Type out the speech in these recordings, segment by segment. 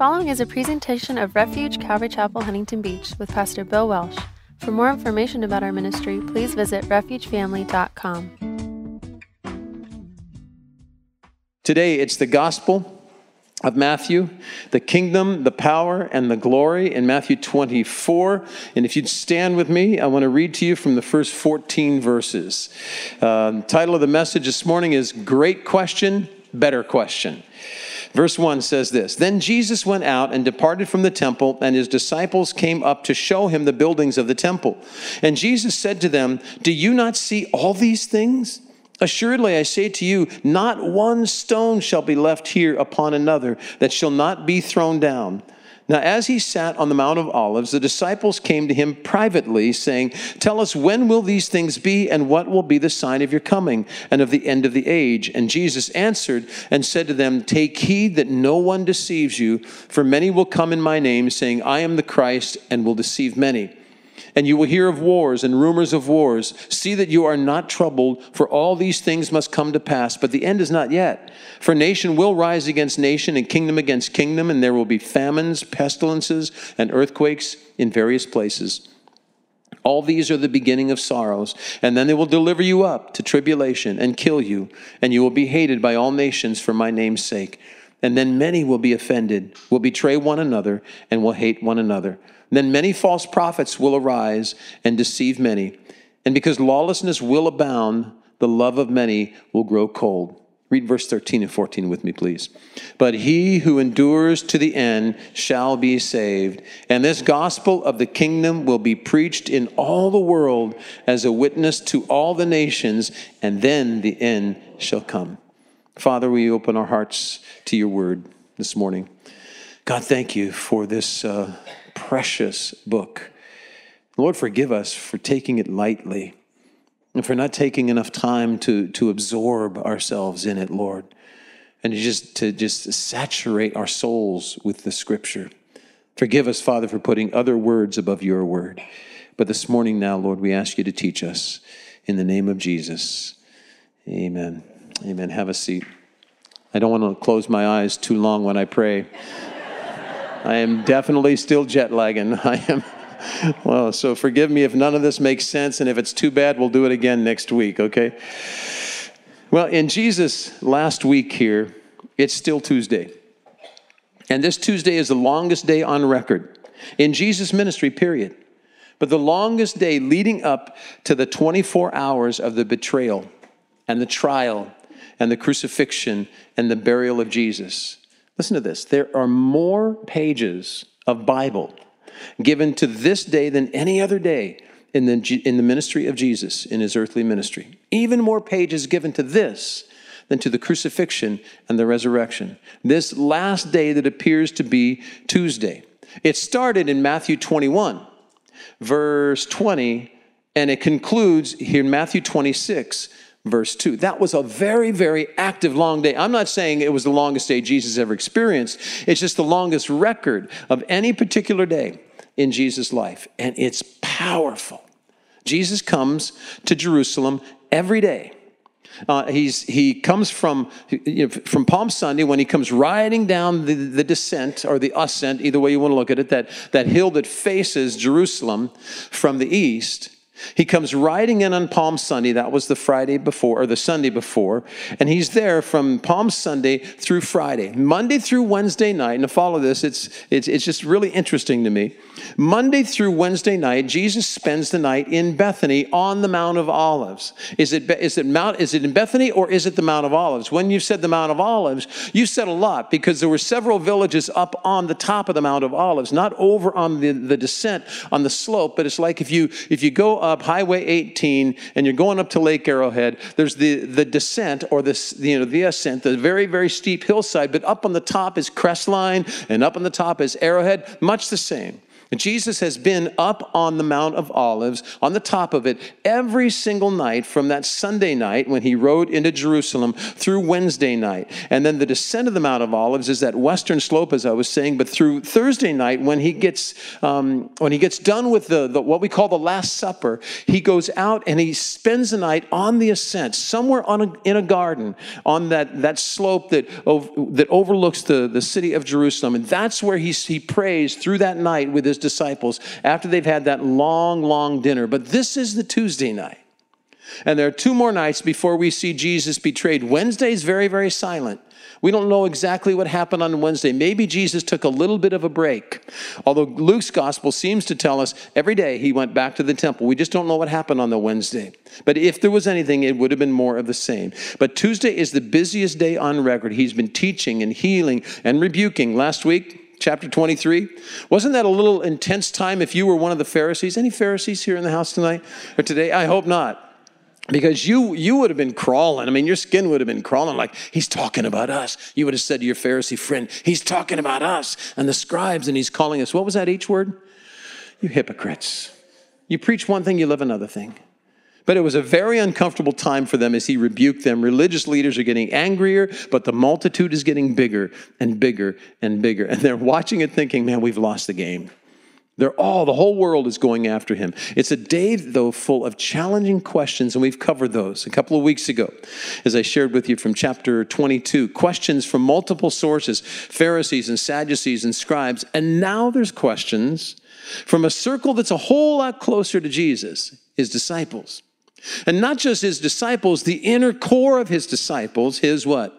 following is a presentation of Refuge Calvary Chapel, Huntington Beach with Pastor Bill Welsh. For more information about our ministry, please visit refugefamily.com. Today, it's the Gospel of Matthew, the kingdom, the power, and the glory in Matthew 24. And if you'd stand with me, I want to read to you from the first 14 verses. The title of the message this morning is Great Question, Better Question. Verse 1 says this, Then Jesus went out and departed from the temple, and his disciples came up to show him the buildings of the temple. And Jesus said to them, Do you not see all these things? Assuredly, I say to you, not one stone shall be left here upon another that shall not be thrown down. Now, as he sat on the Mount of Olives, the disciples came to him privately, saying, Tell us, when will these things be, and what will be the sign of your coming and of the end of the age? And Jesus answered and said to them, Take heed that no one deceives you, for many will come in my name, saying, I am the Christ, and will deceive many. And you will hear of wars and rumors of wars. See that you are not troubled, for all these things must come to pass, but the end is not yet. For nation will rise against nation, and kingdom against kingdom, and there will be famines, pestilences, and earthquakes in various places. All these are the beginning of sorrows, and then they will deliver you up to tribulation and kill you, and you will be hated by all nations for my name's sake. And then many will be offended, will betray one another, and will hate one another. Then many false prophets will arise and deceive many. And because lawlessness will abound, the love of many will grow cold. Read verse 13 and 14 with me, please. But he who endures to the end shall be saved. And this gospel of the kingdom will be preached in all the world as a witness to all the nations, and then the end shall come. Father, we open our hearts to your word this morning. God, thank you for this precious book. Lord, forgive us for taking it lightly and for not taking enough time to absorb ourselves in it, Lord, and to just saturate our souls with the scripture. Forgive us, Father, for putting other words above your word. But this morning now, Lord, we ask you to teach us in the name of Jesus. Amen. Amen. Have a seat. I don't want to close my eyes too long when I pray. I am definitely still jet lagging. Well, so forgive me if none of this makes sense, and if it's too bad, we'll do it again next week, okay? Well, in Jesus' last week here, it's still Tuesday. And this Tuesday is the longest day on record in Jesus' ministry, period. But the longest day leading up to the 24 hours of the betrayal and the trial and the crucifixion and the burial of Jesus. Listen to this. There are more pages of Bible given to this day than any other day in the ministry of Jesus, in his earthly ministry. Even more pages given to this than to the crucifixion and the resurrection. This last day that appears to be Tuesday. It started in Matthew 21, verse 20, and it concludes here in Matthew 26, verse 2. That was a very, very active, long day. I'm not saying it was the longest day Jesus ever experienced. It's just the longest record of any particular day in Jesus' life. And it's powerful. Jesus comes to Jerusalem every day. He comes from Palm Sunday when he comes riding down the descent or the ascent, either way you want to look at it, that hill that faces Jerusalem from the east. He comes riding in on Palm Sunday. That was the Friday before, or the Sunday before. And he's there from Palm Sunday through Friday. Monday through Wednesday night, and to follow this, it's just really interesting to me. Monday through Wednesday night, Jesus spends the night in Bethany on the Mount of Olives. Is it in Bethany or is it the Mount of Olives? When you said the Mount of Olives, you said a lot, because there were several villages up on the top of the Mount of Olives, not over on the descent on the slope, but it's like if you go up Highway 18 and you're going up to Lake Arrowhead, there's the descent or the ascent, the very, very steep hillside, but up on the top is Crestline and up on the top is Arrowhead, much the same. Jesus has been up on the Mount of Olives, on the top of it, every single night from that Sunday night when he rode into Jerusalem through Wednesday night. And then the descent of the Mount of Olives is that western slope, as I was saying, but through Thursday night when he gets done with the what we call the Last Supper, he goes out and he spends the night on the ascent, somewhere in a garden, on that slope that overlooks the city of Jerusalem. And that's where he prays through that night with his disciples after they've had that long dinner. But this is the Tuesday night. And there are 2 more nights before we see Jesus betrayed. Wednesday is very, very silent. We don't know exactly what happened on Wednesday. Maybe Jesus took a little bit of a break. Although Luke's gospel seems to tell us every day he went back to the temple. We just don't know what happened on the Wednesday. But if there was anything, it would have been more of the same. But Tuesday is the busiest day on record. He's been teaching and healing and rebuking. Last week, chapter 23. Wasn't that a little intense time if you were one of the Pharisees? Any Pharisees here in the house tonight or today? I hope not. Because you would have been crawling. I mean, your skin would have been crawling like, he's talking about us. You would have said to your Pharisee friend, he's talking about us and the scribes, and he's calling us. What was that H word? You hypocrites. You preach one thing, you live another thing. But it was a very uncomfortable time for them as he rebuked them. Religious leaders are getting angrier, but the multitude is getting bigger and bigger and bigger. And they're watching it thinking, man, we've lost the game. The whole world is going after him. It's a day, though, full of challenging questions, and we've covered those a couple of weeks ago, as I shared with you from chapter 22. Questions from multiple sources, Pharisees and Sadducees and scribes. And now there's questions from a circle that's a whole lot closer to Jesus, his disciples. And not just his disciples, the inner core of his disciples, his what?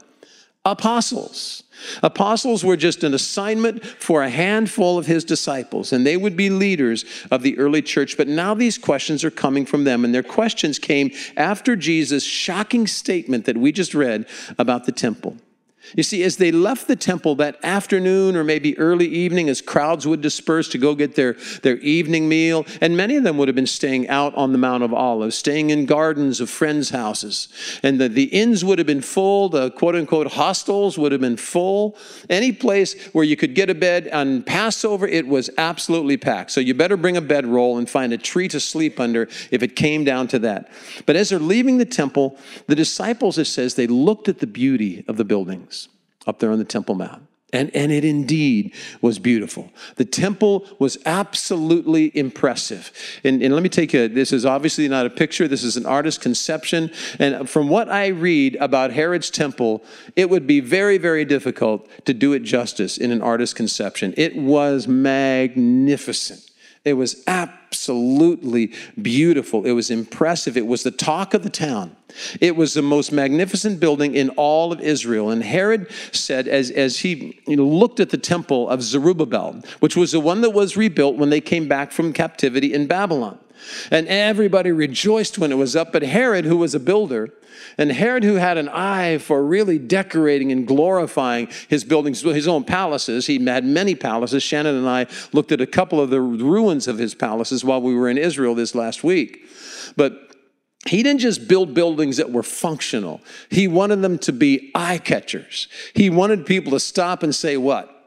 Apostles. Apostles were just an assignment for a handful of his disciples, and they would be leaders of the early church. But now these questions are coming from them, and their questions came after Jesus' shocking statement that we just read about the temple. You see, as they left the temple that afternoon or maybe early evening, as crowds would disperse to go get their evening meal, and many of them would have been staying out on the Mount of Olives, staying in gardens of friends' houses. And the inns would have been full, the quote-unquote hostels would have been full. Any place where you could get a bed on Passover, it was absolutely packed. So you better bring a bedroll and find a tree to sleep under if it came down to that. But as they're leaving the temple, the disciples, it says, they looked at the beauty of the buildings up there on the Temple Mount. And it indeed was beautiful. The temple was absolutely impressive. And let me take this is obviously not a picture. This is an artist's conception. And from what I read about Herod's temple, it would be very, very difficult to do it justice in an artist's conception. It was magnificent. It was absolutely beautiful. It was impressive. It was the talk of the town. It was the most magnificent building in all of Israel. And Herod said, as he looked at the temple of Zerubbabel, which was the one that was rebuilt when they came back from captivity in Babylon. And everybody rejoiced when it was up. But Herod, who was a builder, and Herod, who had an eye for really decorating and glorifying his buildings, his own palaces. He had many palaces. Shannon and I looked at a couple of the ruins of his palaces while we were in Israel this last week. But he didn't just build buildings that were functional. He wanted them to be eye catchers. He wanted people to stop and say, what?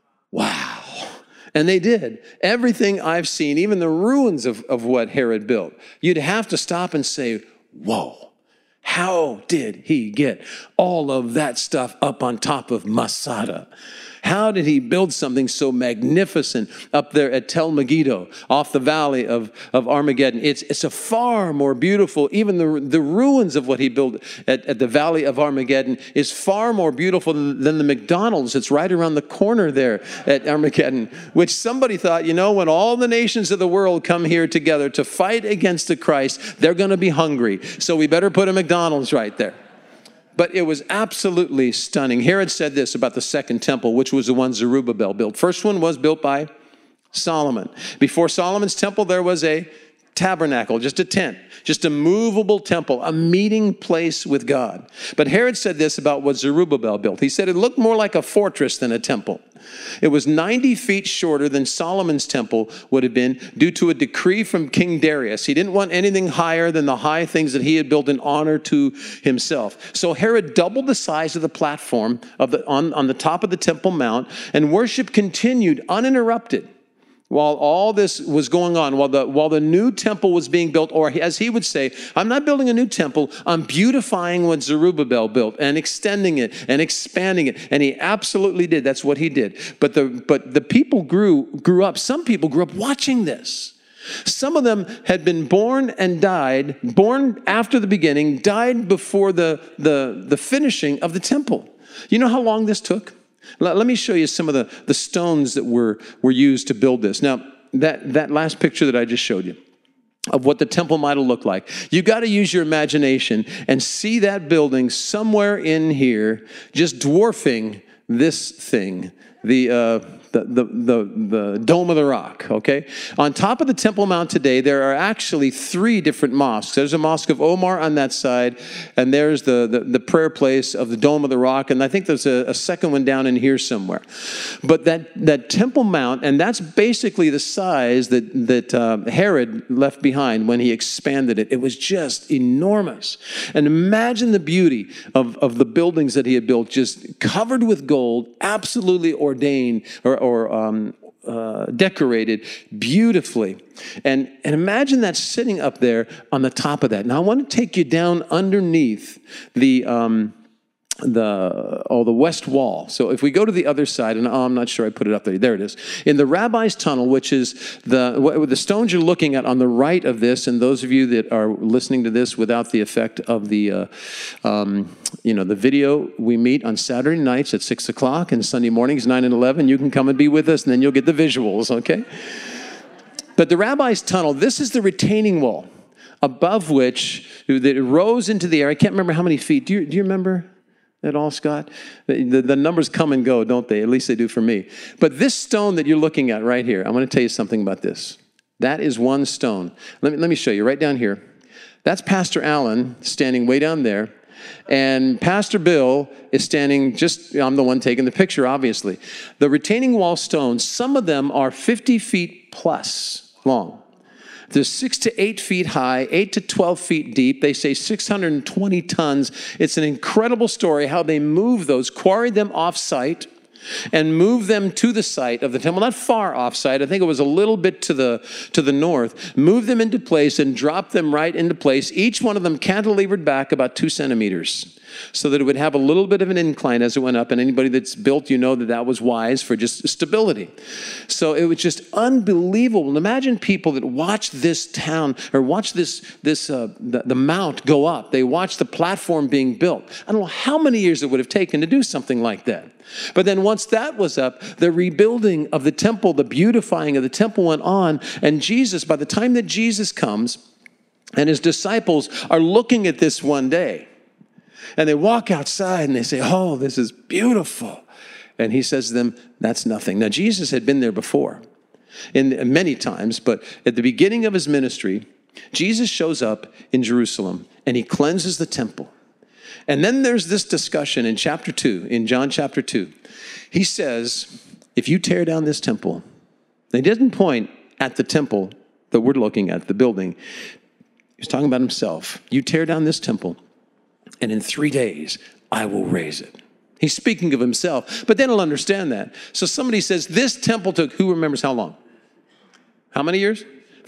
Wow. And they did. Everything I've seen, even the ruins of what Herod built, you'd have to stop and say, whoa. How did he get all of that stuff up on top of Masada? How did he build something so magnificent up there at Tel Megiddo, off the valley of Armageddon? It's a far more beautiful, even the ruins of what he built at the valley of Armageddon is far more beautiful than the McDonald's that's right around the corner there at Armageddon, which somebody thought, when all the nations of the world come here together to fight against the Christ, they're going to be hungry. So we better put a McDonald's right there. But it was absolutely stunning. Herod said this about the second temple, which was the one Zerubbabel built. First one was built by Solomon. Before Solomon's temple, there was a tabernacle, just a tent, just a movable temple, a meeting place with God. But Herod said this about what Zerubbabel built. He said it looked more like a fortress than a temple. It was 90 feet shorter than Solomon's temple would have been due to a decree from King Darius. He didn't want anything higher than the high things that he had built in honor to himself. So Herod doubled the size of the platform on the top of the Temple Mount, and worship continued uninterrupted while all this was going on, while the new temple was being built, or as he would say, I'm not building a new temple, I'm beautifying what Zerubbabel built and extending it and expanding it. And he absolutely did. That's what he did. But the people grew up. Some people grew up watching this. Some of them had been born and died, born after the beginning, died before the finishing of the temple. You know how long this took? Let me show you some of the stones that were used to build this. Now, that last picture that I just showed you of what the temple might have looked like, you got to use your imagination and see that building somewhere in here just dwarfing this thing, the Dome of the Rock, okay? On top of the Temple Mount today, there are actually 3 different mosques. There's a Mosque of Omar on that side, and there's the prayer place of the Dome of the Rock, and I think there's a second one down in here somewhere. But that Temple Mount, and that's basically the size that Herod left behind when he expanded it. It was just enormous. And imagine the beauty of the buildings that he had built, just covered with gold, absolutely ordained, or decorated beautifully. And imagine that sitting up there on the top of that. Now I want to take you down underneath the west wall. So if we go to the other side, and I'm not sure I put it up there. There it is. In the Rabbi's Tunnel, which is the stones you're looking at on the right of this, and those of you that are listening to this without the effect of the video, we meet on Saturday nights at 6 o'clock and Sunday mornings 9 and 11. You can come and be with us, and then you'll get the visuals, okay? But the Rabbi's Tunnel, this is the retaining wall above which it rose into the air. I can't remember how many feet. Do you remember at all, Scott? The numbers come and go, don't they? At least they do for me. But this stone that you're looking at right here, I want to tell you something about this. That is one stone. Let me show you right down here. That's Pastor Allen standing way down there. And Pastor Bill is standing I'm the one taking the picture, obviously. The retaining wall stones, some of them are 50 feet plus long. They're 6 to 8 feet high, 8 to 12 feet deep. They say 620 tons. It's an incredible story how they moved those, quarried them off-site, and moved them to the site of the temple, not far off-site. I think it was a little bit to the north. Moved them into place and dropped them right into place. Each one of them cantilevered back about 2 centimeters so that it would have a little bit of an incline as it went up. And anybody that's built, you know that was wise for just stability. So it was just unbelievable. And imagine people that watch this town or watch the mount go up. They watch the platform being built. I don't know how many years it would have taken to do something like that. But then once that was up, the rebuilding of the temple, the beautifying of the temple went on. And Jesus, by the time that Jesus comes and his disciples are looking at this one day, and they walk outside and they say, oh, this is beautiful. And he says to them, that's nothing. Now, Jesus had been there before, many times, but at the beginning of his ministry, Jesus shows up in Jerusalem and he cleanses the temple. And then there's this discussion in chapter 2, in John chapter 2. He says, if you tear down this temple, he doesn't point at the temple that we're looking at, the building. He's talking about himself. You tear down this temple, and in 3 days, I will raise it. He's speaking of himself, but they don't understand that. So somebody says, this temple took, who remembers how long? How many years?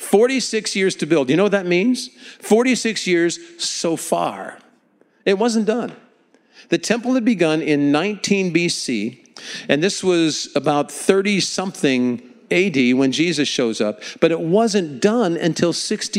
46 years to build. You know what that means? 46 years so far. It wasn't done. The temple had begun in 19 BC, and this was about 30-something AD when Jesus shows up, but it wasn't done until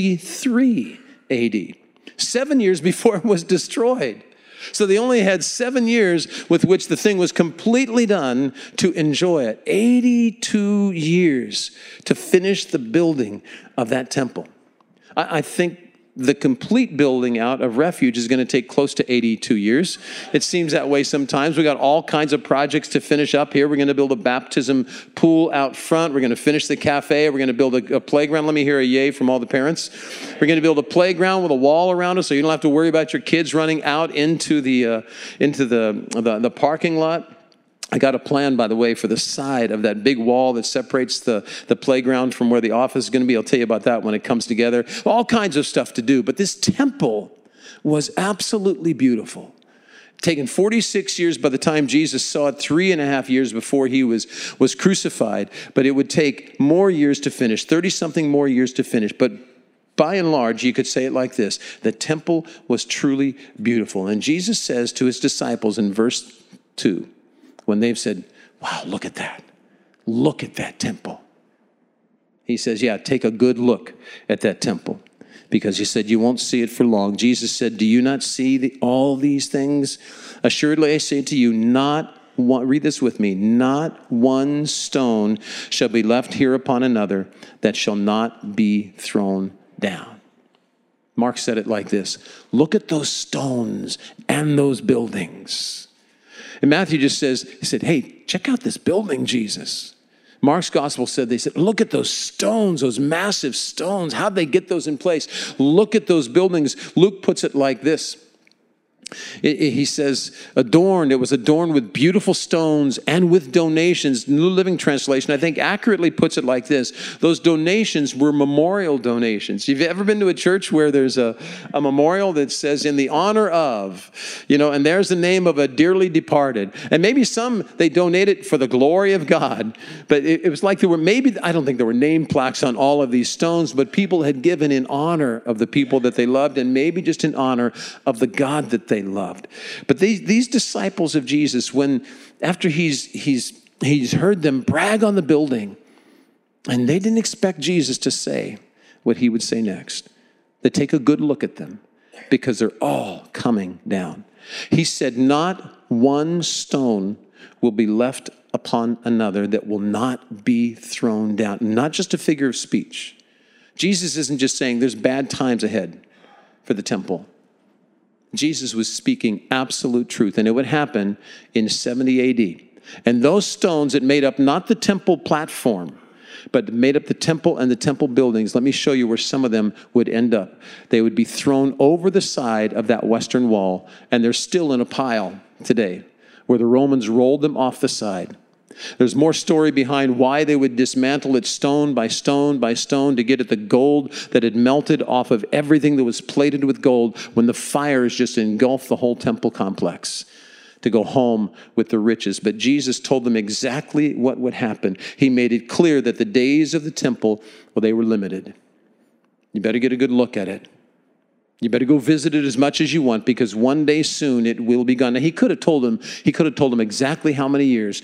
63 AD, 7 years before it was destroyed. So they only had 7 years with which the thing was completely done to enjoy it. 82 years to finish the building of that temple. I think the complete building out of Refuge is going to take close to 82 years. It seems that way sometimes. We got all kinds of projects to finish up here. We're going to build a baptism pool out front. We're going to finish the cafe. We're going to build a playground. Let me hear a yay from all the parents. We're going to build a playground with a wall around us so you don't have to worry about your kids running out into the parking lot. I got a plan, by the way, for the side of that big wall that separates the playground from where the office is going to be. I'll tell you about that when it comes together. All kinds of stuff to do. But this temple was absolutely beautiful. Taken 46 years by the time Jesus saw it, 3.5 years before he was crucified, but it would take more years to finish, 30-something more years to finish. But by and large, you could say it like this: the temple was truly beautiful. And Jesus says to his disciples in verse 2, when they've said, wow, look at that. Look at that temple. He says, yeah, take a good look at that temple, because he said you won't see it for long. Jesus said, do you not see all these things? Assuredly, I say to you, not one, read this with me, not one stone shall be left here upon another that shall not be thrown down. Mark said it like this: look at those stones and those buildings. And Matthew just says, he said, hey, check out this building, Jesus. Mark's gospel said, they said, look at those stones, those massive stones. How'd they get those in place? Look at those buildings. Luke puts it like this. He says, adorned, it was adorned with beautiful stones and with donations. New Living Translation, I think, accurately puts it like this: those donations were memorial donations. Have you ever been to a church where there's a memorial that says, in the honor of, and there's the name of a dearly departed? And maybe some, they donate it for the glory of God. But it was like there were I don't think there were name plaques on all of these stones, but people had given in honor of the people that they loved, and maybe just in honor of the God that they loved. But these disciples of Jesus, when after he's heard them brag on the building, and they didn't expect Jesus to say what he would say next, they take a good look at them, because they're all coming down. He said, not one stone will be left upon another that will not be thrown down. Not just a figure of speech. Jesus isn't just saying there's bad times ahead for the temple. Jesus was speaking absolute truth, and it would happen in 70 AD. And those stones that made up not the temple platform, but made up the temple and the temple buildings, let me show you where some of them would end up. They would be thrown over the side of that western wall, and they're still in a pile today, where the Romans rolled them off the side. There's more story behind why they would dismantle it stone by stone by stone to get at the gold that had melted off of everything that was plated with gold when the fires just engulfed the whole temple complex, to go home with the riches. But Jesus told them exactly what would happen. He made it clear that the days of the temple, well, they were limited. You better get a good look at it. You better go visit it as much as you want, because one day soon it will be gone. Now, he could have told them exactly how many years.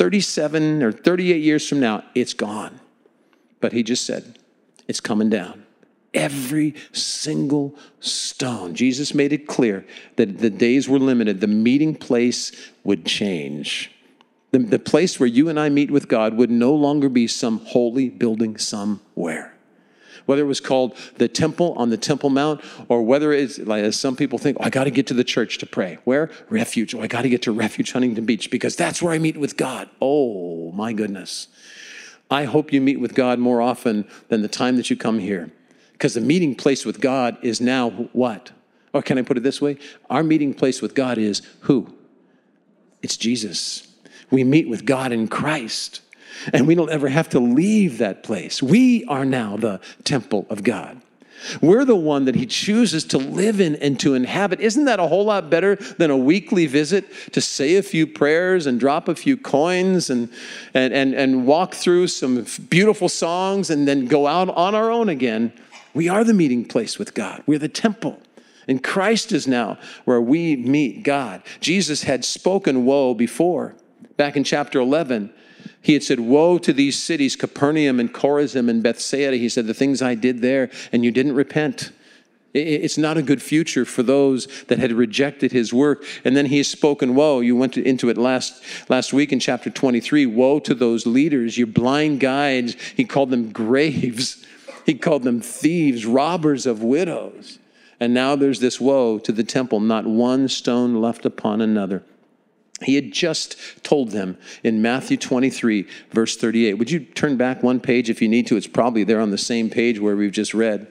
37 or 38 years from now, it's gone. But he just said, it's coming down. Every single stone. Jesus made it clear that the days were limited. The meeting place would change. The place where you and I meet with God would no longer be some holy building somewhere. Whether it was called the temple on the Temple Mount, or whether it's, like, as some people think, I got to get to the church to pray. Where? Refuge. I got to get to Refuge Huntington Beach, because that's where I meet with God. Oh, my goodness. I hope you meet with God more often than the time that you come here, because the meeting place with God is now what? Or can I put it this way? Our meeting place with God is who? It's Jesus. We meet with God in Christ. And we don't ever have to leave that place. We are now the temple of God. We're the one that he chooses to live in and to inhabit. Isn't that a whole lot better than a weekly visit to say a few prayers and drop a few coins and walk through some beautiful songs and then go out on our own again? We are the meeting place with God. We're the temple. And Christ is now where we meet God. Jesus had spoken woe before. Back in chapter 11, he had said, woe to these cities, Capernaum and Chorazin and Bethsaida. He said, the things I did there, and you didn't repent. It's not a good future for those that had rejected his work. And then he has spoken woe. You went into it last week in chapter 23. Woe to those leaders, you blind guides. He called them graves. He called them thieves, robbers of widows. And now there's this woe to the temple, not one stone left upon another. He had just told them in Matthew 23, verse 38. Would you turn back one page if you need to? It's probably there on the same page where we've just read.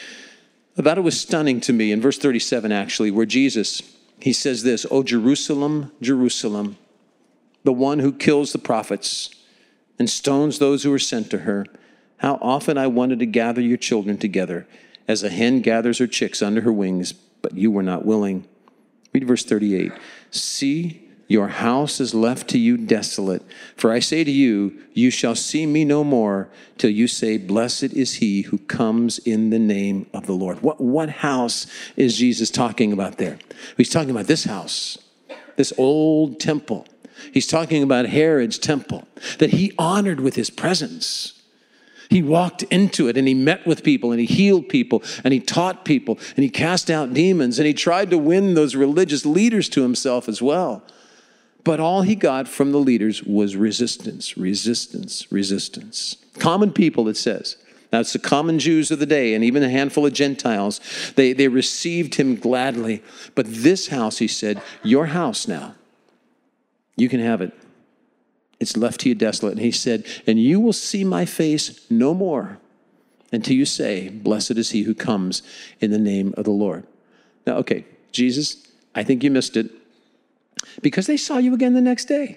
I thought it was stunning to me in verse 37, actually, where Jesus, he says this, O Jerusalem, Jerusalem, the one who kills the prophets and stones those who are sent to her. How often I wanted to gather your children together as a hen gathers her chicks under her wings, but you were not willing. Read verse 38. See, your house is left to you desolate. For I say to you, you shall see me no more till you say, blessed is he who comes in the name of the Lord. What house is Jesus talking about there? He's talking about this house, this old temple. He's talking about Herod's temple that he honored with his presence. He walked into it and he met with people and he healed people and he taught people and he cast out demons and he tried to win those religious leaders to himself as well. But all he got from the leaders was resistance, resistance, resistance. Common people, it says. Now, it's the common Jews of the day and even a handful of Gentiles. They received him gladly. But this house, he said, your house now, you can have it. It's left to you desolate. And he said, and you will see my face no more until you say, blessed is he who comes in the name of the Lord. Now, okay, Jesus, I think you missed it. Because they saw you again the next day.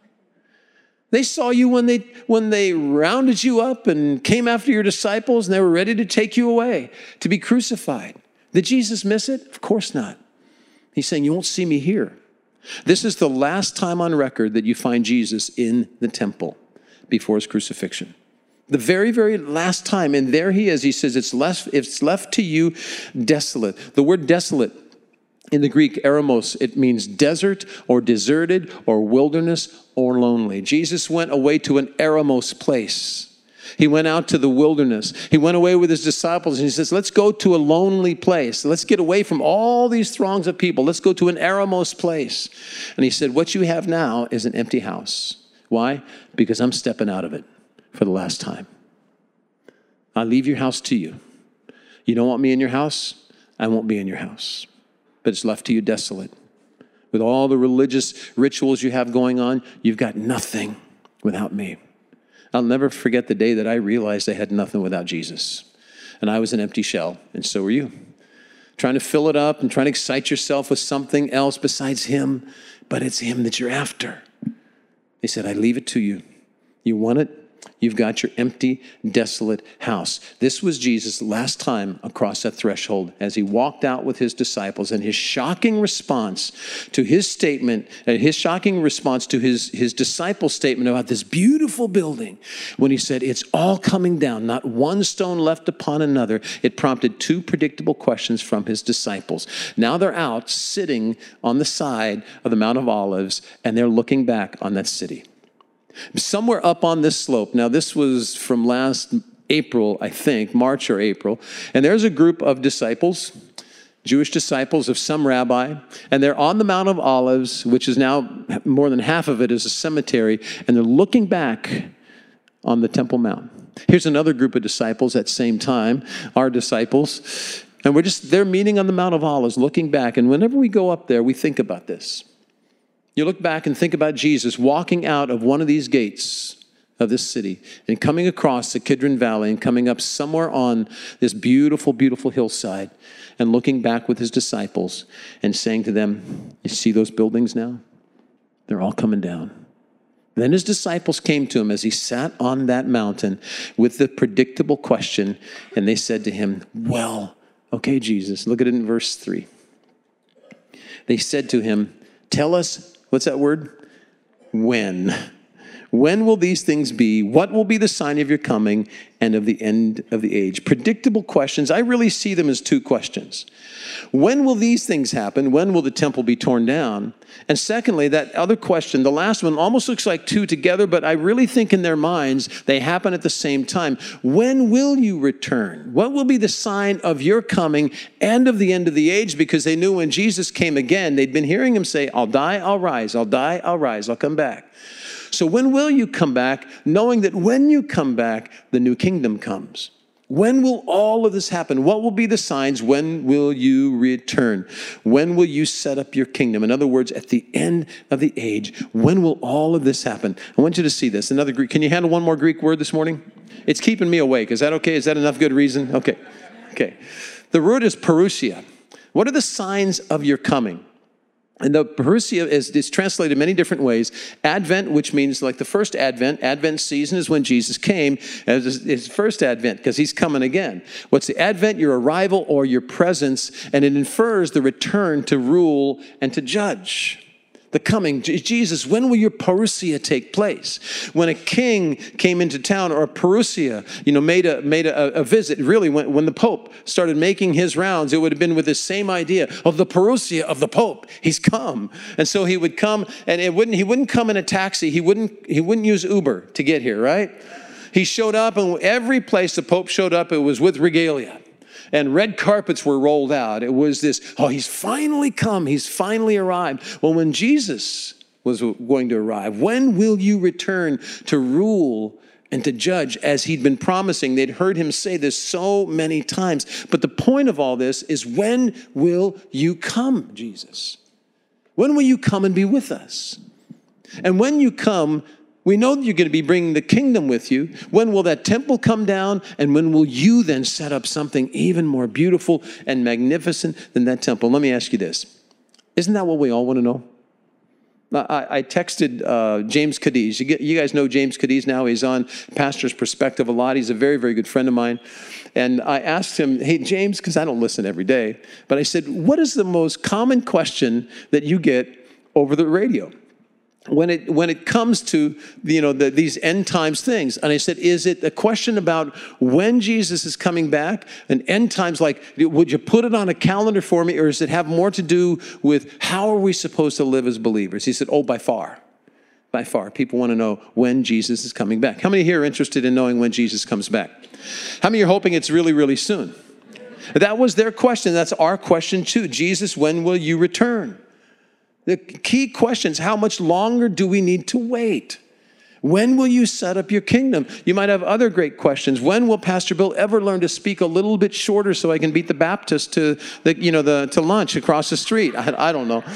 They saw you when they rounded you up and came after your disciples and they were ready to take you away to be crucified. Did Jesus miss it? Of course not. He's saying, you won't see me here. This is the last time on record that you find Jesus in the temple before his crucifixion. The very, very last time. And there he is. He says, it's left to you desolate. The word desolate in the Greek, eremos, it means desert or deserted or wilderness or lonely. Jesus went away to an eremos place. He went out to the wilderness. He went away with his disciples and he says, let's go to a lonely place. Let's get away from all these throngs of people. Let's go to an eremos place. And he said, what you have now is an empty house. Why? Because I'm stepping out of it for the last time. I'll leave your house to you. You don't want me in your house? I won't be in your house. But it's left to you desolate. With all the religious rituals you have going on, you've got nothing without me. I'll never forget the day that I realized I had nothing without Jesus. And I was an empty shell, and so were you. Trying to fill it up and trying to excite yourself with something else besides him, but it's him that you're after. He said, I leave it to you. You want it? You've got your empty, desolate house. This was Jesus' last time across that threshold as he walked out with his disciples, and his shocking response to his statement, his disciples' statement about this beautiful building, when he said, it's all coming down, not one stone left upon another, it prompted two predictable questions from his disciples. Now they're out sitting on the side of the Mount of Olives, and they're looking back on that city. Somewhere up on this slope. Now, this was from last April, I think, March or April. And there's a group of disciples, Jewish disciples of some rabbi. And they're on the Mount of Olives, which is now more than half of it is a cemetery. And they're looking back on the Temple Mount. Here's another group of disciples at the same time, our disciples. And they're meeting on the Mount of Olives, looking back. And whenever we go up there, we think about this. You look back and think about Jesus walking out of one of these gates of this city and coming across the Kidron Valley and coming up somewhere on this beautiful, beautiful hillside and looking back with his disciples and saying to them, you see those buildings now? They're all coming down. Then his disciples came to him as he sat on that mountain with the predictable question, and they said to him, well, okay, Jesus, look at it in verse 3. They said to him, tell us, what's that word? When? When will these things be? What will be the sign of your coming and of the end of the age? Predictable questions. I really see them as two questions. When will these things happen? When will the temple be torn down? And secondly, that other question, the last one, almost looks like two together, but I really think in their minds they happen at the same time. When will you return? What will be the sign of your coming and of the end of the age? Because they knew when Jesus came again, they'd been hearing him say, I'll die, I'll rise, I'll die, I'll rise, I'll come back. So when will you come back, knowing that when you come back, the new kingdom comes? When will all of this happen? What will be the signs? When will you return? When will you set up your kingdom? In other words, at the end of the age, when will all of this happen? I want you to see this. Another Greek. Can you handle one more Greek word this morning? It's keeping me awake. Is that okay? Is that enough good reason? Okay. The word is parousia. What are the signs of your coming? And the parousia is translated many different ways. Advent, which means like the first Advent season is when Jesus came as his first Advent because he's coming again. What's the Advent? Your arrival or your presence, and it infers the return to rule and to judge. The coming, Jesus, when will your parousia take place? When a king came into town or a parousia, made a visit, really when the Pope started making his rounds, it would have been with this same idea of the parousia of the Pope. He's come. And so he would come, and he wouldn't come in a taxi. He wouldn't use Uber to get here, right? He showed up, and every place the Pope showed up, it was with regalia. And red carpets were rolled out. It was this, he's finally come. He's finally arrived. Well, when Jesus was going to arrive, when will you return to rule and to judge as he'd been promising? They'd heard him say this so many times. But the point of all this is, when will you come, Jesus? When will you come and be with us? And when you come, we know that you're going to be bringing the kingdom with you. When will that temple come down? And when will you then set up something even more beautiful and magnificent than that temple? Let me ask you this. Isn't that what we all want to know? I texted James Cadiz. You guys know James Cadiz now. He's on Pastor's Perspective a lot. He's a very, very good friend of mine. And I asked him, hey, James, because I don't listen every day, but I said, what is the most common question that you get over the radio when it comes to these end times things? And I said, is it a question about when Jesus is coming back, and end times, like, would you put it on a calendar for me, or does it have more to do with how are we supposed to live as believers? He said, by far. People want to know when Jesus is coming back. How many here are interested in knowing when Jesus comes back? How many are hoping it's really, really soon? That was their question. That's our question too. Jesus, when will you return? The key question is, how much longer do we need to wait? When will you set up your kingdom? You might have other great questions. When will Pastor Bill ever learn to speak a little bit shorter so I can beat the Baptist to lunch across the street? I don't know.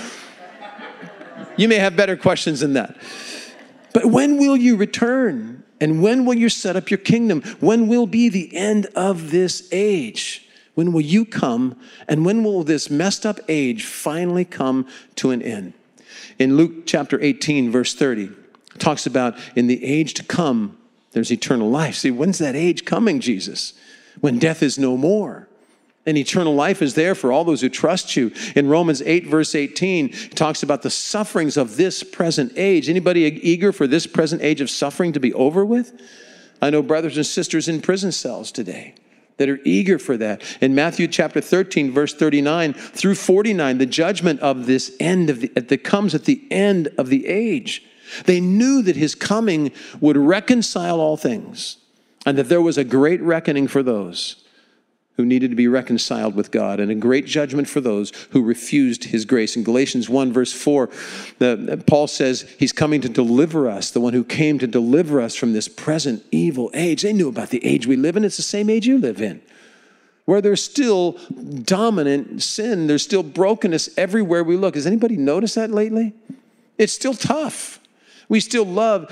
You may have better questions than that. But when will you return? And when will you set up your kingdom? When will be the end of this age? When will you come, and when will this messed up age finally come to an end? In Luke chapter 18, verse 30, it talks about in the age to come, there's eternal life. See, when's that age coming, Jesus? When death is no more. And eternal life is there for all those who trust you. In Romans 8, verse 18, it talks about the sufferings of this present age. Anybody eager for this present age of suffering to be over with? I know brothers and sisters in prison cells today that are eager for that. In Matthew chapter 13, verse 39 through 49, the judgment of this end that comes at the end of the age. They knew that his coming would reconcile all things, and that there was a great reckoning for those who needed to be reconciled with God, and a great judgment for those who refused his grace. In Galatians 1, verse 4, Paul says he's coming to deliver us, the one who came to deliver us from this present evil age. They knew about the age we live in. It's the same age you live in, where there's still dominant sin. There's still brokenness everywhere we look. Has anybody noticed that lately? It's still tough. We still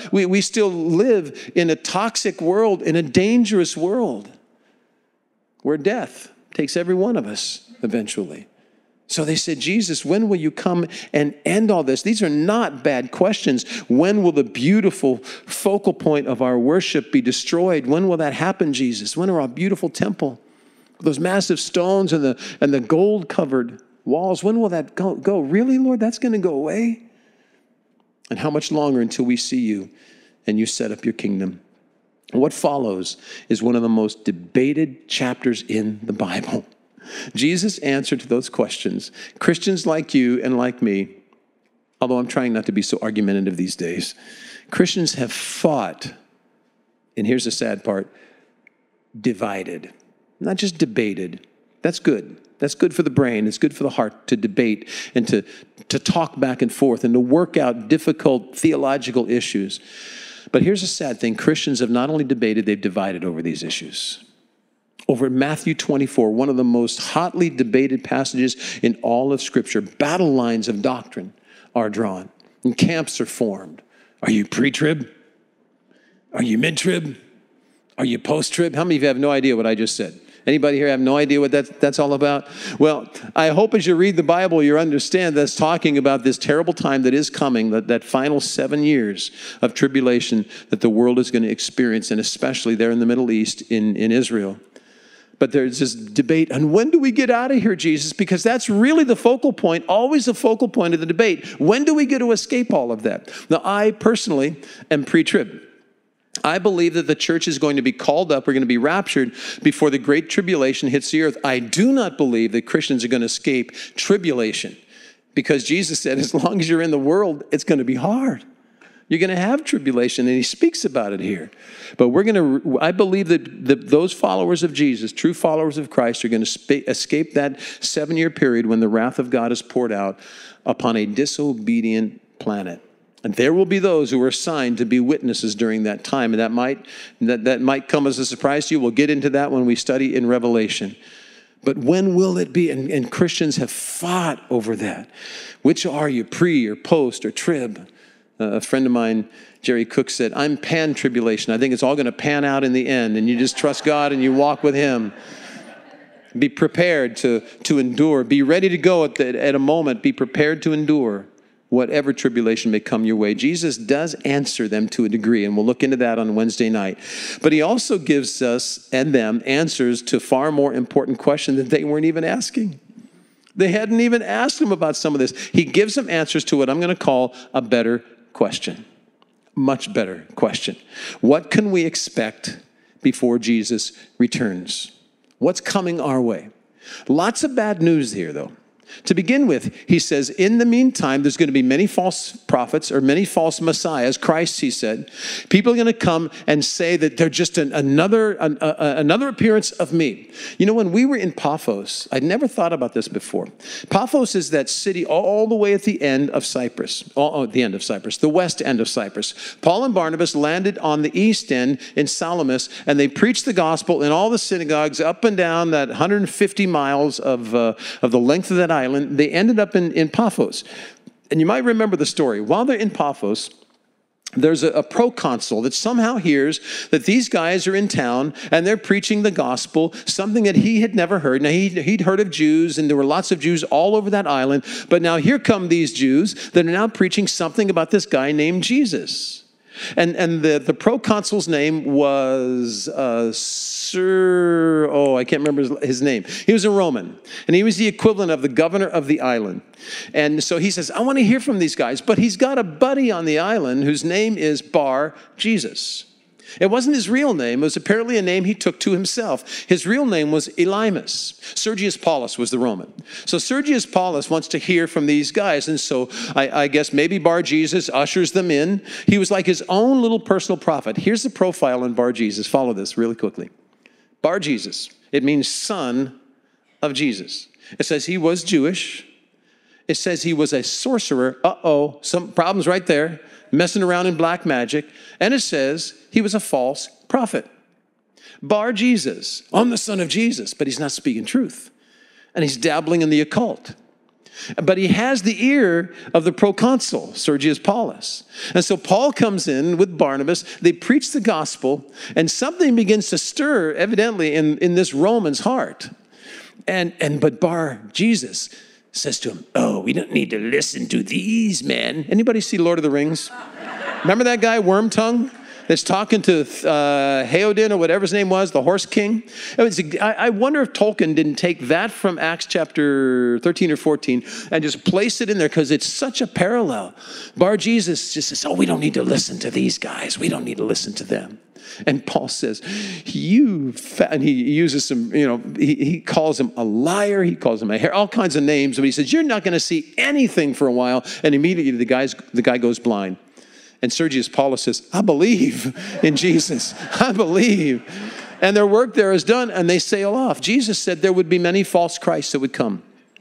live in a toxic world, in a dangerous world, where death takes every one of us eventually. So they said, Jesus, when will you come and end all this? These are not bad questions. When will the beautiful focal point of our worship be destroyed? When will that happen, Jesus? When will our beautiful temple, those massive stones and the gold-covered walls, when will that go? Really, Lord, that's going to go away? And how much longer until we see you and you set up your kingdom? What follows is one of the most debated chapters in the Bible. Jesus' answer to those questions, Christians like you and like me, although I'm trying not to be so argumentative these days, Christians have fought, and here's the sad part, divided, not just debated. That's good. That's good for the brain. It's good for the heart to debate and to talk back and forth and to work out difficult theological issues. But here's a sad thing. Christians have not only debated, they've divided over these issues. Over Matthew 24, one of the most hotly debated passages in all of Scripture, battle lines of doctrine are drawn and camps are formed. Are you pre-trib? Are you mid-trib? Are you post-trib? How many of you have no idea what I just said? Anybody here have no idea what that's all about? Well, I hope as you read the Bible, you understand that's talking about this terrible time that is coming, that final 7 years of tribulation that the world is going to experience, and especially there in the Middle East in Israel. But there's this debate on when do we get out of here, Jesus? Because that's really the focal point, always the focal point of the debate. When do we get to escape all of that? Now, I personally am pre-trib. I believe that the church is going to be called up, we're going to be raptured before the great tribulation hits the earth. I do not believe that Christians are going to escape tribulation, because Jesus said as long as you're in the world, it's going to be hard. You're going to have tribulation, and he speaks about it here. But I believe that those followers of Jesus, true followers of Christ, are going to escape that 7-year period when the wrath of God is poured out upon a disobedient planet. And there will be those who are assigned to be witnesses during that time. And that might come as a surprise to you. We'll get into that when we study in Revelation. But when will it be? And Christians have fought over that. Which are you, pre or post or trib? A friend of mine, Jerry Cook, said, I'm pan-tribulation. I think it's all going to pan out in the end. And you just trust God and you walk with him. Be prepared to endure. Be ready to go at a moment. Be prepared to endure whatever tribulation may come your way. Jesus does answer them to a degree, and we'll look into that on Wednesday night. But he also gives us and them answers to far more important questions that they weren't even asking. They hadn't even asked him about some of this. He gives them answers to what I'm going to call a better question. Much better question. What can we expect before Jesus returns? What's coming our way? Lots of bad news here, though. To begin with, he says, in the meantime, there's going to be many false prophets or many false messiahs, Christ, he said. People are going to come and say that they're just another appearance of me. You know, when we were in Paphos, I'd never thought about this before. Paphos is that city all the way at the end of Cyprus, the west end of Cyprus. Paul and Barnabas landed on the east end in Salamis, and they preached the gospel in all the synagogues up and down that 150 miles of the length of that island. They ended up in Paphos. And you might remember the story. While they're in Paphos, there's a proconsul that somehow hears that these guys are in town and they're preaching the gospel, something that he had never heard. Now, he'd heard of Jews, and there were lots of Jews all over that island. But now here come these Jews that are now preaching something about this guy named Jesus. And the proconsul's name was I can't remember his name. He was a Roman, and he was the equivalent of the governor of the island. And so he says, I want to hear from these guys. But he's got a buddy on the island whose name is Bar Jesus. It wasn't his real name. It was apparently a name he took to himself. His real name was Elymas. Sergius Paulus was the Roman. So Sergius Paulus wants to hear from these guys. And so I guess maybe Bar Jesus ushers them in. He was like his own little personal prophet. Here's the profile on Bar Jesus. Follow this really quickly. Bar Jesus. It means son of Jesus. It says he was Jewish. It says he was a sorcerer. Some problems right there. Messing around in black magic. And it says he was a false prophet. Bar Jesus. I'm the son of Jesus, but he's not speaking truth. And he's dabbling in the occult. But he has the ear of the proconsul, Sergius Paulus. And so Paul comes in with Barnabas. They preach the gospel, and something begins to stir, evidently, in this Roman's heart. But Bar Jesus says to him, we don't need to listen to these men. Anybody see Lord of the Rings? Remember that guy, Wormtongue, that's talking to Heoden or whatever his name was, the horse king? I wonder if Tolkien didn't take that from Acts chapter 13 or 14 and just place it in there, because it's such a parallel. Bar Jesus just says, we don't need to listen to these guys. We don't need to listen to them. And Paul says, and he uses some, he calls him a liar. He calls him all kinds of names. But he says, you're not going to see anything for a while. And immediately the guy goes blind. And Sergius Paulus says, I believe in Jesus. I believe. And their work there is done, and they sail off. Jesus said there would be many false Christs that would come.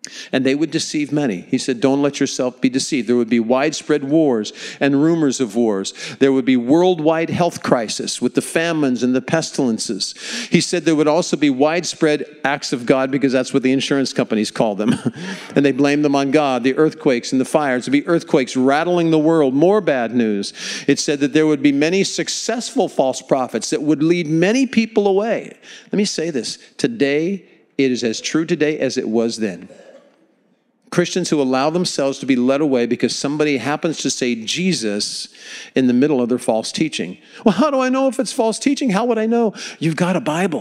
And they would deceive many. He said, don't let yourself be deceived. There would be widespread wars and rumors of wars. There would be worldwide health crisis with the famines and the pestilences. He said there would also be widespread acts of God, because that's what the insurance companies call them. And they blame them on God, the earthquakes and the fires. There would be earthquakes rattling the world. More bad news. It said that there would be many successful false prophets that would lead many people away. Let me say this. Today, it is as true today as it was then. Christians who allow themselves to be led away because somebody happens to say Jesus in the middle of their false teaching. Well, how do I know if it's false teaching? How would I know? You've got a Bible.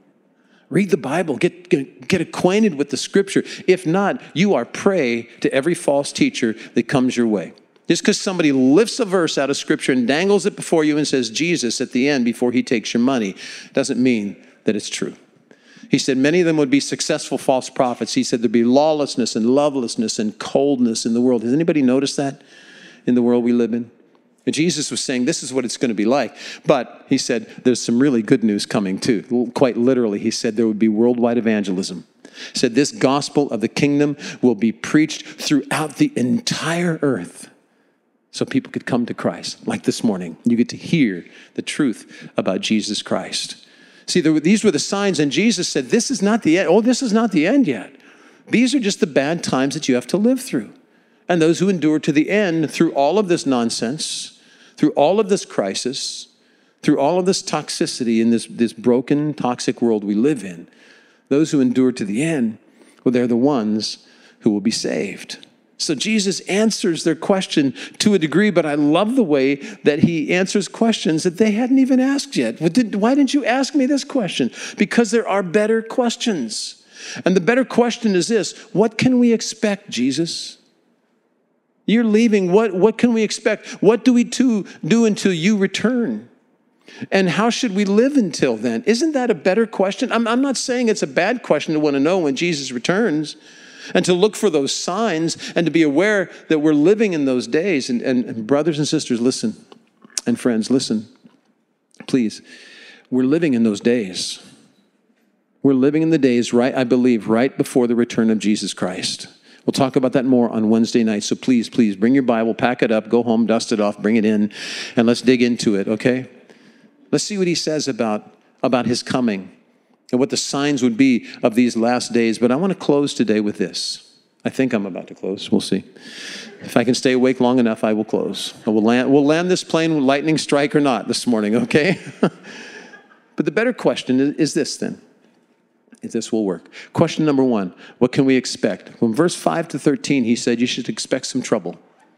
Read the Bible. Get acquainted with the Scripture. If not, you are prey to every false teacher that comes your way. Just because somebody lifts a verse out of Scripture and dangles it before you and says Jesus at the end before he takes your money doesn't mean that it's true. He said many of them would be successful false prophets. He said there'd be lawlessness and lovelessness and coldness in the world. Has anybody noticed that in the world we live in? And Jesus was saying this is what it's going to be like. But he said there's some really good news coming too. Quite literally, he said there would be worldwide evangelism. He said this gospel of the kingdom will be preached throughout the entire earth so people could come to Christ. Like this morning, you get to hear the truth about Jesus Christ. See, these were the signs, and Jesus said, this is not the end. Oh, this is not the end yet. These are just the bad times that you have to live through. And those who endure to the end through all of this nonsense, through all of this crisis, through all of this toxicity in this broken, toxic world we live in, those who endure to the end, well, they're the ones who will be saved. So Jesus answers their question to a degree, but I love the way that he answers questions that they hadn't even asked yet. Why didn't you ask me this question? Because there are better questions. And the better question is this: what can we expect, Jesus? You're leaving. What can we expect? What do we do until you return? And how should we live until then? Isn't that a better question? I'm not saying it's a bad question to want to know when Jesus returns, and to look for those signs and to be aware that we're living in those days. And brothers and sisters, listen. And friends, listen. Please. We're living in those days. We're living in the days, I believe, right before the return of Jesus Christ. We'll talk about that more on Wednesday night. So please, bring your Bible, pack it up, go home, dust it off, bring it in, and let's dig into it, okay? Let's see what he says about his coming and what the signs would be of these last days. But I want to close today with this. I think I'm about to close. We'll see. If I can stay awake long enough, I will close. We'll land this plane with lightning strike or not this morning, okay? But the better question is this then, if this will work. Question number one, what can we expect? From verse 5 to 13, he said you should expect some trouble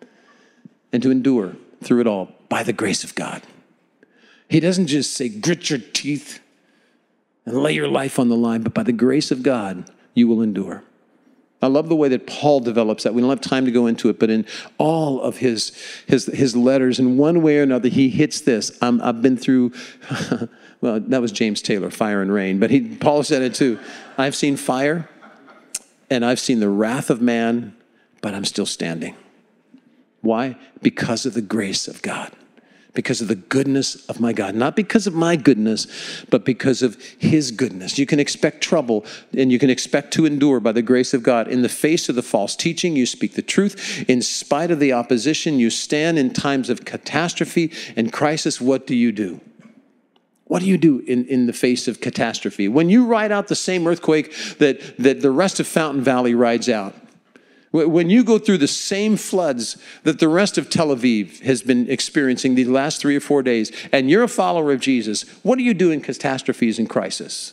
and to endure through it all by the grace of God. He doesn't just say grit your teeth and lay your life on the line, but by the grace of God, you will endure. I love the way that Paul develops that. We don't have time to go into it, but in all of his letters, in one way or another, he hits this. I've been through, well, that was James Taylor, fire and rain, but Paul said it too. I've seen fire, and I've seen the wrath of man, but I'm still standing. Why? Because of the grace of God. Because of the goodness of my God. Not because of my goodness, but because of his goodness. You can expect trouble, and you can expect to endure by the grace of God. In the face of the false teaching, you speak the truth. In spite of the opposition, you stand in times of catastrophe and crisis. What do you do? What do you do in the face of catastrophe? When you ride out the same earthquake that the rest of Fountain Valley rides out, when you go through the same floods that the rest of Tel Aviv has been experiencing the last 3 or 4 days, and you're a follower of Jesus, what do you do in catastrophes and crisis?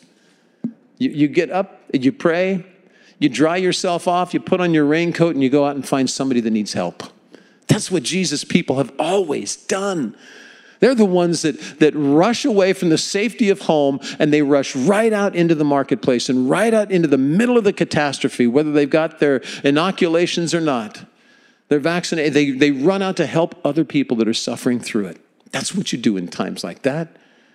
You get up, you pray, you dry yourself off, you put on your raincoat, and you go out and find somebody that needs help. That's what Jesus' people have always done. They're the ones that rush away from the safety of home, and they rush right out into the marketplace and right out into the middle of the catastrophe, whether they've got their inoculations or not. They're vaccinated. They run out to help other people that are suffering through it. That's what you do in times like that.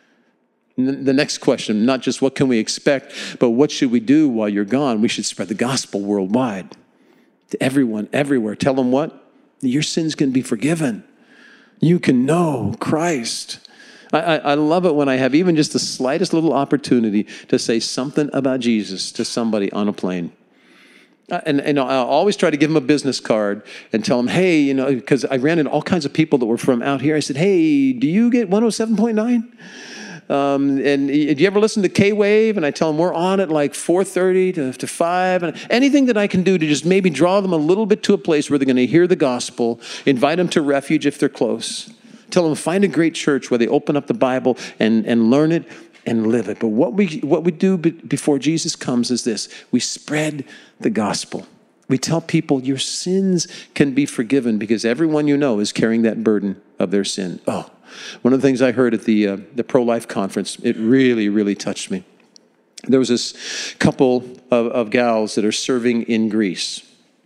The next question, not just what can we expect, but what should we do while you're gone? We should spread the gospel worldwide to everyone, everywhere. Tell them what? Your sins can be forgiven. You can know Christ. I love it when I have even just the slightest little opportunity to say something about Jesus to somebody on a plane. And I'll always try to give them a business card and tell them, hey, because I ran into all kinds of people that were from out here. I said, hey, do you get 107.9? And do you ever listen to K-Wave? And I tell them we're on at like 4:30 to 5. And anything that I can do to just maybe draw them a little bit to a place where they're going to hear the gospel, invite them to Refuge if they're close. Tell them find a great church where they open up the Bible and learn it and live it. But what we do before Jesus comes is this. We spread the gospel. We tell people your sins can be forgiven because everyone you know is carrying that burden of their sin. Oh, one of the things I heard at the pro-life conference, it really, really touched me. There was this couple of gals that are serving in Greece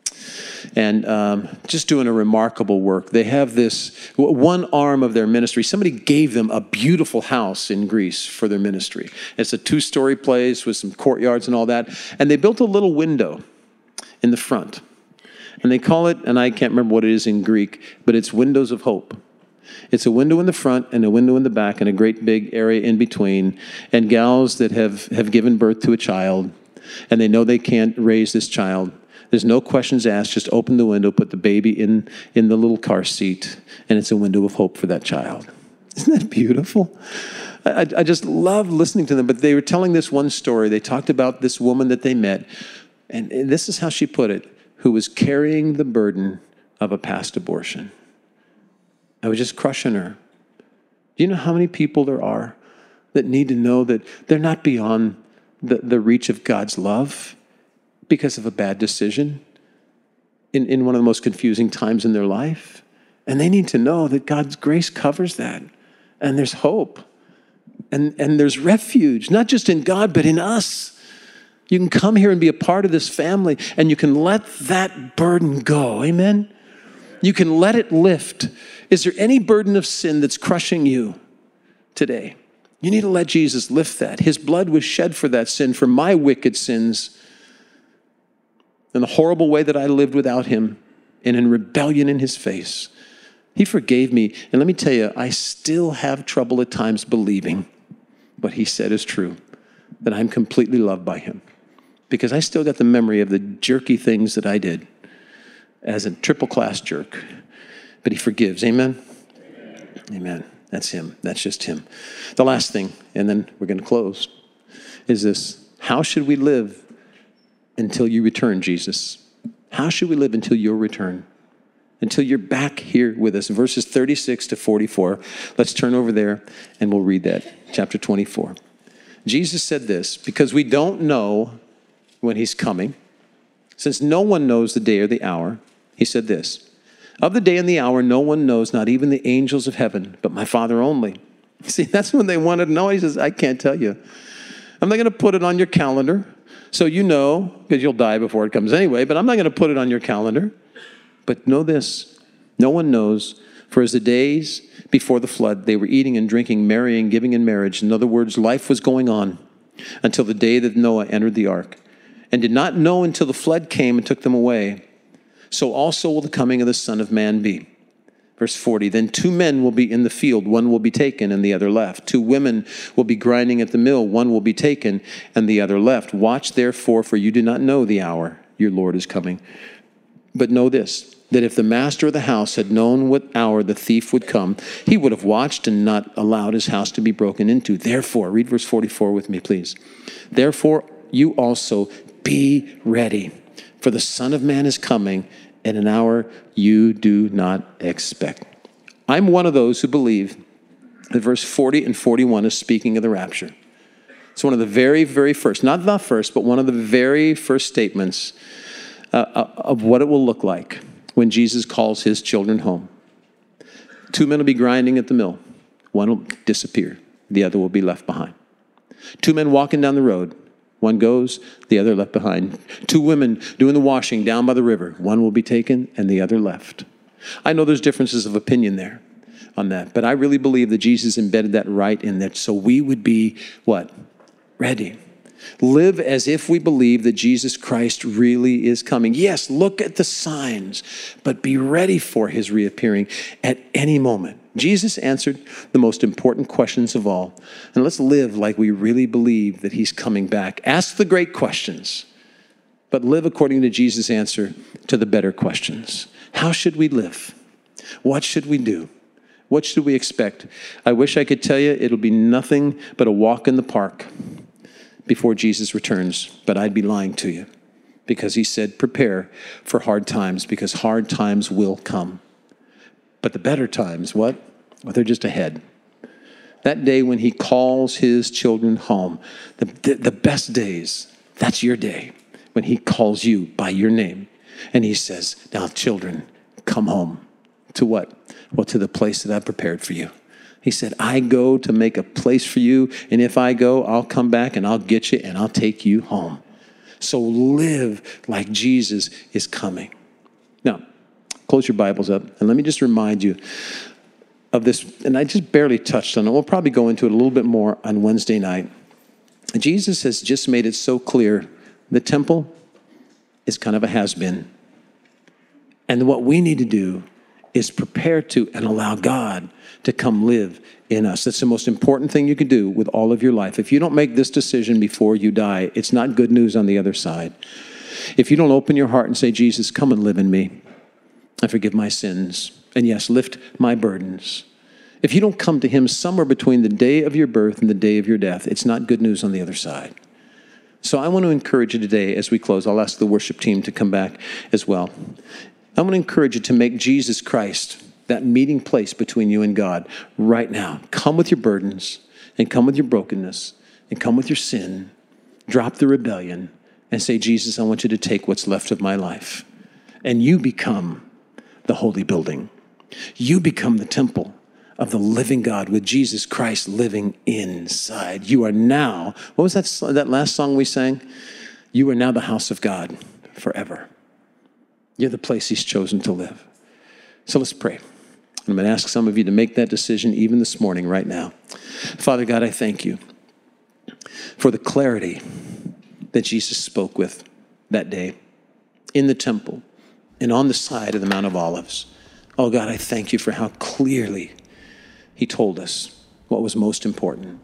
and just doing a remarkable work. They have this one arm of their ministry. Somebody gave them a beautiful house in Greece for their ministry. It's a 2-story place with some courtyards and all that. And they built a little window in the front. And they call it, and I can't remember what it is in Greek, but it's Windows of Hope. It's a window in the front and a window in the back and a great big area in between. And gals that have given birth to a child, and they know they can't raise this child. There's no questions asked. Just open the window, put the baby in the little car seat, and it's a window of hope for that child. Isn't that beautiful? I just love listening to them. But they were telling this one story. They talked about this woman that they met, and this is how she put it, who was carrying the burden of a past abortion. I was just crushing her. Do you know how many people there are that need to know that they're not beyond the reach of God's love because of a bad decision in one of the most confusing times in their life? And they need to know that God's grace covers that. And there's hope. And there's refuge, not just in God, but in us. You can come here and be a part of this family, and you can let that burden go. Amen? You can let it lift. Is there any burden of sin that's crushing you today? You need to let Jesus lift that. His blood was shed for that sin, for my wicked sins, and the horrible way that I lived without him and in rebellion in his face. He forgave me. And let me tell you, I still have trouble at times believing what he said is true, that I'm completely loved by him. Because I still got the memory of the jerky things that I did as a triple class jerk. But he forgives. Amen? Amen. That's him. That's just him. The last thing, and then we're going to close, is this. How should we live until you return, Jesus? How should we live until your return? Until you're back here with us. Verses 36 to 44. Let's turn over there and we'll read that. Chapter 24. Jesus said this, because we don't know when he's coming, since no one knows the day or the hour, he said this, of the day and the hour, no one knows, not even the angels of heaven, but my Father only. See, that's when they wanted to know. He says, I can't tell you. I'm not going to put it on your calendar, so you know, because you'll die before it comes anyway, but I'm not going to put it on your calendar. But know this, no one knows, for as the days before the flood, they were eating and drinking, marrying, giving in marriage. In other words, life was going on until the day that Noah entered the ark, and did not know until the flood came and took them away. So also will the coming of the Son of Man be. Verse 40, then 2 men will be in the field, one will be taken and the other left. 2 women will be grinding at the mill, one will be taken and the other left. Watch therefore, for you do not know the hour your Lord is coming. But know this, that if the master of the house had known what hour the thief would come, he would have watched and not allowed his house to be broken into. Therefore, read verse 44 with me, please. Therefore, you also be ready, for the Son of Man is coming at an hour you do not expect. I'm one of those who believe that verse 40 and 41 is speaking of the rapture. It's one of the very, very first, not the first, but one of the very first statements of what it will look like when Jesus calls his children home. 2 men will be grinding at the mill. One will disappear. The other will be left behind. 2 men walking down the road. One goes, the other left behind. 2 women doing the washing down by the river. One will be taken and the other left. I know there's differences of opinion there on that, but I really believe that Jesus embedded that right in that so we would be, what? Ready. Live as if we believe that Jesus Christ really is coming. Yes, look at the signs, but be ready for his reappearing at any moment. Jesus answered the most important questions of all. And let's live like we really believe that he's coming back. Ask the great questions but live according to Jesus' answer to the better questions. How should we live? What should we do? What should we expect? I wish I could tell you it'll be nothing but a walk in the park before Jesus returns, but I'd be lying to you, because he said, prepare for hard times, because hard times will come. But the better times, what? Well, they're just ahead. That day when he calls his children home, the best days, that's your day, when he calls you by your name. And he says, now children, come home. To what? Well, to the place that I've prepared for you. He said, I go to make a place for you, and if I go, I'll come back and I'll get you and I'll take you home. So live like Jesus is coming. Now, close your Bibles up, and let me just remind you of this, and I just barely touched on it. We'll probably go into it a little bit more on Wednesday night. Jesus has just made it so clear. The temple is kind of a has-been. And what we need to do is prepare to and allow God to come live in us. That's the most important thing you can do with all of your life. If you don't make this decision before you die, it's not good news on the other side. If you don't open your heart and say, Jesus, come and live in me and forgive my sins, and yes, lift my burdens. If you don't come to him somewhere between the day of your birth and the day of your death, it's not good news on the other side. So I want to encourage you today as we close. I'll ask the worship team to come back as well. I want to encourage you to make Jesus Christ that meeting place between you and God right now. Come with your burdens, and come with your brokenness, and come with your sin. Drop the rebellion and say, Jesus, I want you to take what's left of my life. And you become the holy building. You become the temple of the living God with Jesus Christ living inside. You are now, what was that last song we sang? You are now the house of God forever. You're the place he's chosen to live. So let's pray. I'm going to ask some of you to make that decision even this morning, right now. Father God, I thank you for the clarity that Jesus spoke with that day in the temple and on the side of the Mount of Olives. Oh God, I thank you for how clearly he told us what was most important.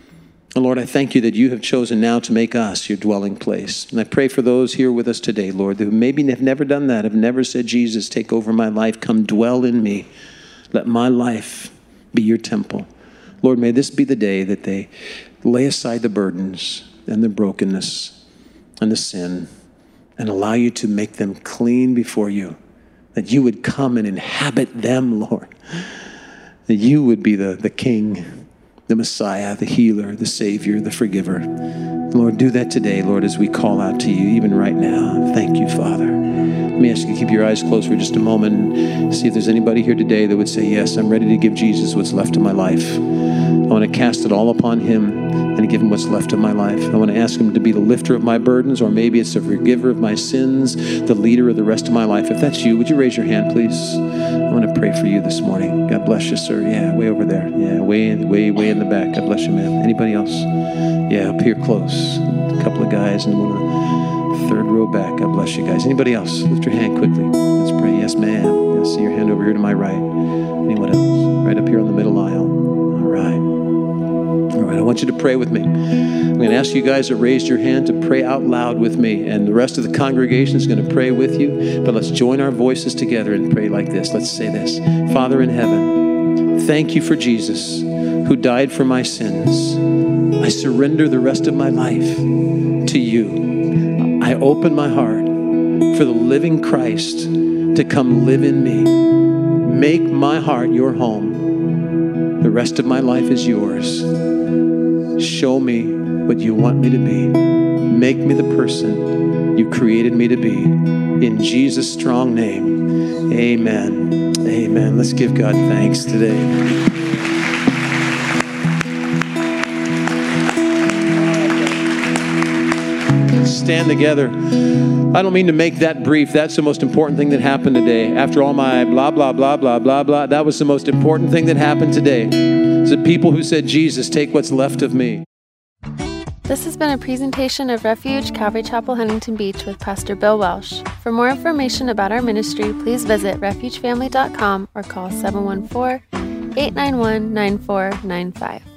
And Lord, I thank you that you have chosen now to make us your dwelling place. And I pray for those here with us today, Lord, who maybe have never done that, have never said, Jesus, take over my life, come dwell in me. Let my life be your temple. Lord, may this be the day that they lay aside the burdens and the brokenness and the sin and allow you to make them clean before you, that you would come and inhabit them, Lord, that you would be the King, the Messiah, the healer, the Savior, the forgiver. Lord, do that today, Lord, as we call out to you, even right now. Thank you, Father. Let me ask you to keep your eyes closed for just a moment and see if there's anybody here today that would say, yes, I'm ready to give Jesus what's left of my life. I want to cast it all upon him and give him what's left of my life. I want to ask him to be the lifter of my burdens, or maybe it's the forgiver of my sins, the leader of the rest of my life. If that's you, would you raise your hand, please? I want to pray for you this morning. God bless you, sir. Yeah, way over there. Yeah, way in the back. God bless you, man. Anybody else? Yeah, up here close. A couple of guys and one of the third row back. God bless you guys. Anybody else? Lift your hand quickly. Let's pray. Yes, ma'am. Yes, see your hand over here to my right. Anyone else? Right up here on the middle aisle. All right. All right, I want you to pray with me. I'm going to ask you guys that raised your hand to pray out loud with me, and the rest of the congregation is going to pray with you. But let's join our voices together and pray like this. Let's say this. Father in heaven, thank you for Jesus, who died for my sins. I surrender the rest of my life to you. I open my heart for the living Christ to come live in me. Make my heart your home. The rest of my life is yours. Show me what you want me to be. Make me the person you created me to be. In Jesus' strong name, amen. Amen. Let's give God thanks today. Stand together. I don't mean to make that brief. That's the most important thing that happened today. After all my blah, blah, blah, blah, blah, blah, that was the most important thing that happened today. It's the people who said, Jesus, take what's left of me. This has been a presentation of Refuge Calvary Chapel, Huntington Beach with Pastor Bill Welsh. For more information about our ministry, please visit refugefamily.com or call 714-891-9495.